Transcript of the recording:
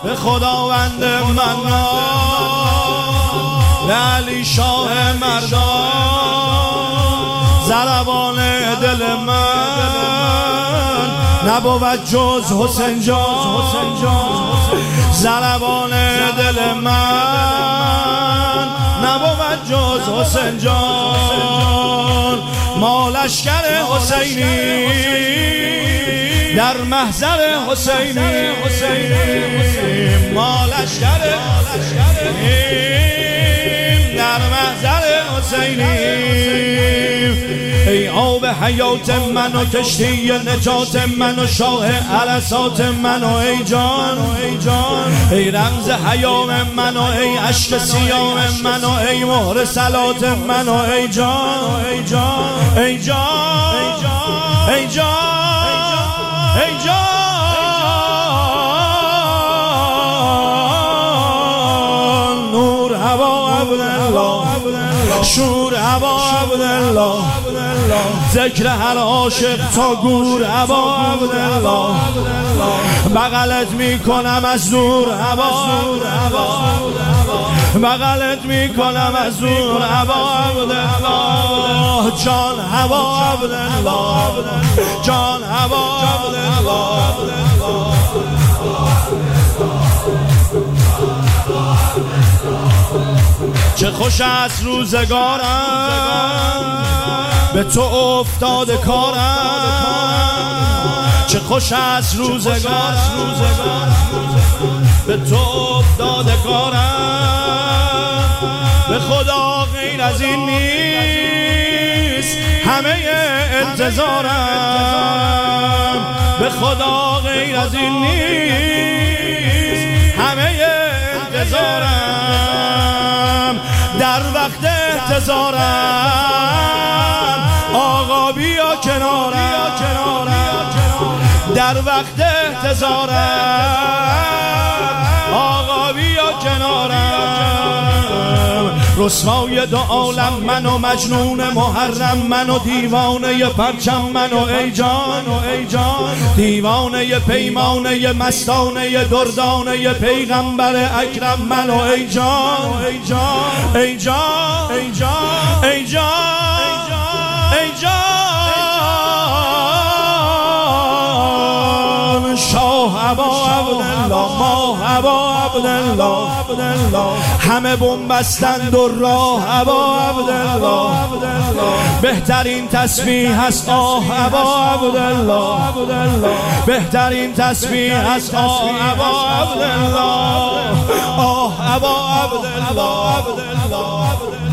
به خداوند منان، علی شاه مردان، ضربان دل من نبود جز حسین جان، ضربان دل من نبود جز حسین جان. ما لشکر حسینی در محضر حسینی، ما لشکر در محضر حسینی. ای آب حیات من و کشتی نجات من و شاه عرصات من و ای جان، ای رمز حیام من و ای عشق سیام من و ای مهر صلات من و ای جان، ای جان، ای جان، ای جان، ای جان. نور هوا عبدالله، شور هوا عبدالله، ذکر هر عاشق تا گور هوا عبدالله. بغلت میکنم از دور هوا، بغلت میکنم از دور هوا عبدالله. جان هوا عبدالله، جان هوا عبدالله. چه خوش است روزگارم به تو افتاده کارم، چه خوش است روزگارم به تو افتاده کارم. به خدا غیر از این نیست همه انتظارم، به خدا غیر از این نیست همه انتظارم. در وقت انتظارم آقا بیا کنارم، در وقت انتظارم آقا بیا کنارم. رسوای دو عالم من و مجنون محرم من و دیوانه پرچم من و ای جان، دیوانه پیمانه مستانه دردانه پیغمبر اکرم من و ای جان، ای جان، ای جان، ای جان، ای جان، ای جان. شاه ابا عبدالله، ما ابا عبدالله، همه بنبستند و راه ابا عبدالله. بهترین تسبیح هست آه ابا عبدالله، بهترین تسبیح هست آه ابا عبدالله، آه ابا عبدالله.